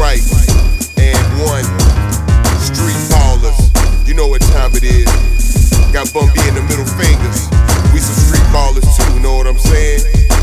right. And one, street ballers. You know what time it is. Got Bun B in the middle fingers. We some street ballers too, know what I'm saying?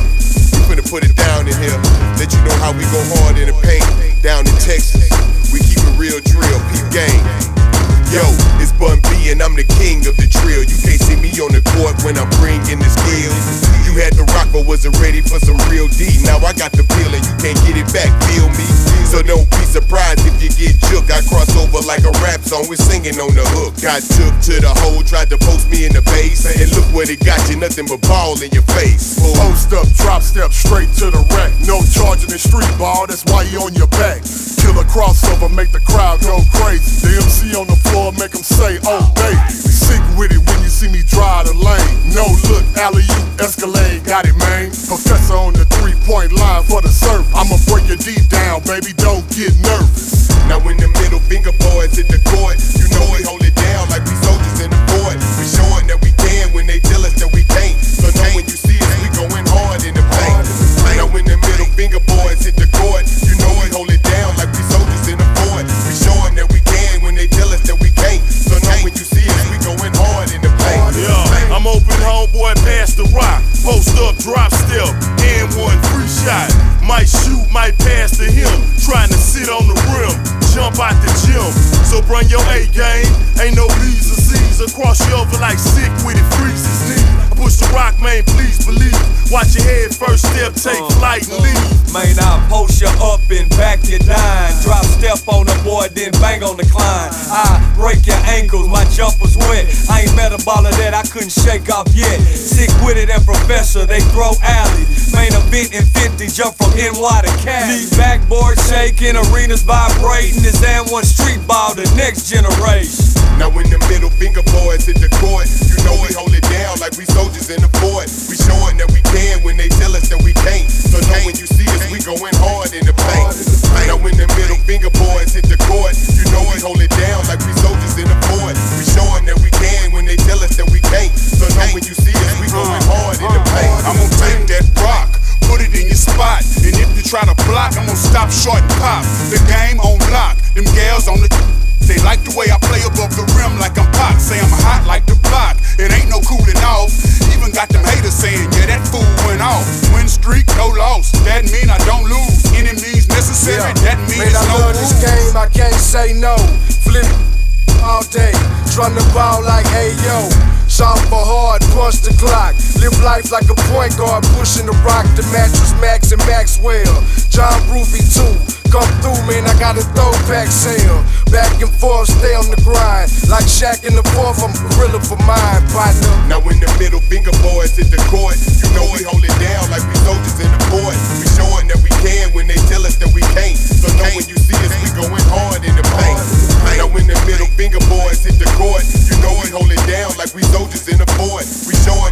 We finna put it down in here. Let you know how we go hard in the paint. Down in Texas, we keep it real drill, peep gang. Yo, it's Bun B and I'm the king of the drill. You can't see me on the court when I'm bringing the skills. You had the rock but wasn't ready for some real D. Now I got the feel and you can't get it back, feel me? So don't be surprised if you get shook. I cross over like a rap song with singing on the hook. Got took to the hole, tried to post me in the base. And look what it got you, nothing but ball in your face. Post up, drop step, straight to the rack. No charging in street ball, that's why you on your back. Kill a crossover, make the crowd go crazy. The MC on the floor, make them say, oh baby. Sick with it when you see me drive the lane. No look, alley-oop, Escalade, got it man. Professor on the 3-point line for the serve. I'ma break your D down, baby, don't get nervous. Now when the middle finger boys hit the court, you know we hold it down like we soldiers in the fort. We showing that we can when they tell us that we can't. So know when you see us, we going hard in the paint. Now when the middle finger boys hit the court, you know we hold it down like we soldiers in the fort. We showing that we can when they tell us that we can't. So know when you see us, we going hard in the paint. Yeah, I'm open homeboy, pass the rock. Post up, drop step, and one free shot. Might shoot, might pass to him. Trying to sit on the rim, jump out the gym. So bring your A game, ain't no B's or C's. Across you over like sick with it, freeze his knee. I push the rock, man, please believe. Watch your head, first step, take flight and leave. Man, I post you up and back you dine. Drop step on the boy, then bang on the climb. I break your ankles, my jumper's wet. I ain't met a baller that I couldn't shake off yet. Sick with it and Professor, they throw alley. Main event in 50, jump from NY to Cali. Knee backboard shaking, arenas vibrating. This and one street ball, the next generation. Now when the middle finger boys hit the court, you know we hold it down like we soldiers in the fort. We showing that we can when they tell us that we can't. So know when you see us, we going hard in the paint. Now when the middle finger boys hit the court, you know we hold it down like we soldiers in the fort. We showing that we can when they tell us that we can't. So know when you see us, we going hard in the paint. I'm gonna take that rock, put it in your spot. And if you try to block, I'm gonna stop short and pop. The game on lock, them gals on the they like the way I play above the rim like I'm Pac. Say I'm hot like the block, it ain't no cooling off. Even got them haters saying, yeah, that fool went off. Win streak, no loss, that mean I don't lose. Any means necessary, that means I no love this game, I can't say no. Flip all day, run the ball like Ayo. Shot for hard, punch the clock. Live life like a point guard, pushing the rock. The mattress Max and Maxwell. John Ruby too. Come through, man, I got a throwback sale. Back and forth, stay on the grind. Like Shaq in the fourth, I'm gorilla for mine, partner. Now when the middle finger boys hit the court, you know we hold it down like we soldiers in the fort. We showing that we can when they tell us that we can't. So know when you see us, we going hard in the paint. Now when the middle finger boys hit the court, you know we hold it down like we soldiers in the fort. We showing